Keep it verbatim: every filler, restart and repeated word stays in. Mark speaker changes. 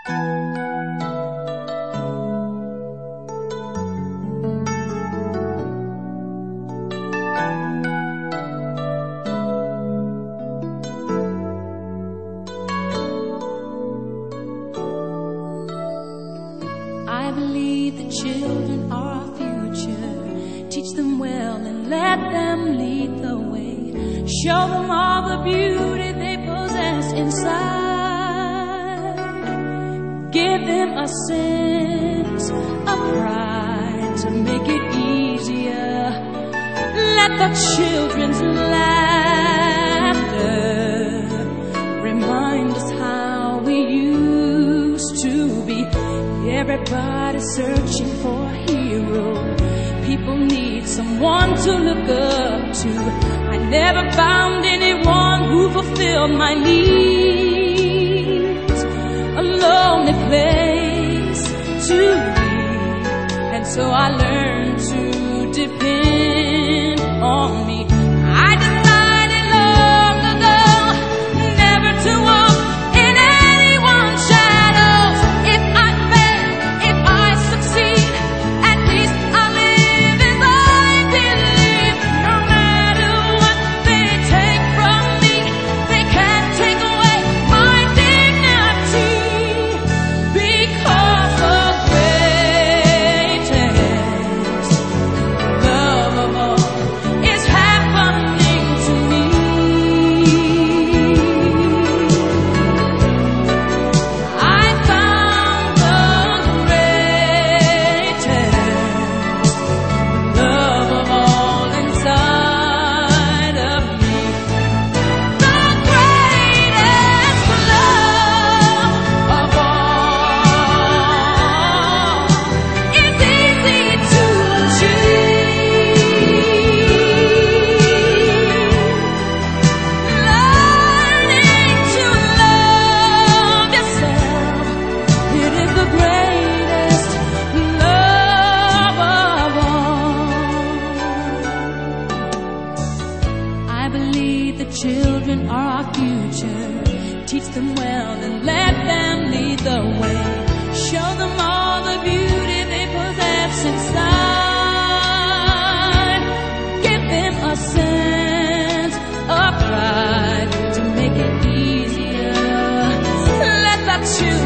Speaker 1: I believe the children are our future. Teach them well and let them lead the way. Show them all the beauty they possess inside. Give them a sense of pride to make it easier. Let the children's laughter remind us how we used to be. Everybody's searching for a hero. People need someone to look up to. I never found anyone who fulfilled my needs. A lonely place to be. And so I learned to depend on me. I decided long ago never to walk in anyone's shadows. If I fail, if I succeed, at least I live as I believe. No matter what they take from me, they can't take away my dignity. Because the greatest love of all is happening to me. I found the greatest love of all inside of me. The greatest love of all is easy to achieve. Learning to love yourself, it is the greatest love of all. I believe the children are our future. Teach them well and let them lead the way. Show them all the beauty they possess inside. Give them a sense of pride to make it easier. Let the children